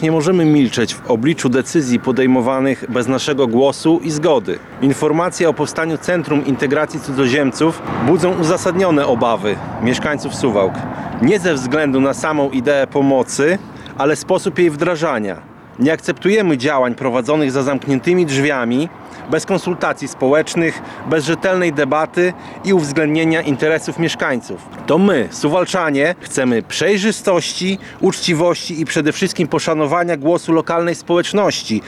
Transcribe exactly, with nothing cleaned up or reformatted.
Nie możemy milczeć w obliczu decyzji podejmowanych bez naszego głosu i zgody. Informacje o powstaniu Centrum Integracji Cudzoziemców budzą uzasadnione obawy mieszkańców Suwałk. Nie ze względu na samą ideę pomocy, ale sposób jej wdrażania. Nie akceptujemy działań prowadzonych za zamkniętymi drzwiami, bez konsultacji społecznych, bez rzetelnej debaty i uwzględnienia interesów mieszkańców. To my, Suwalczanie, chcemy przejrzystości, uczciwości i przede wszystkim poszanowania głosu lokalnej społeczności,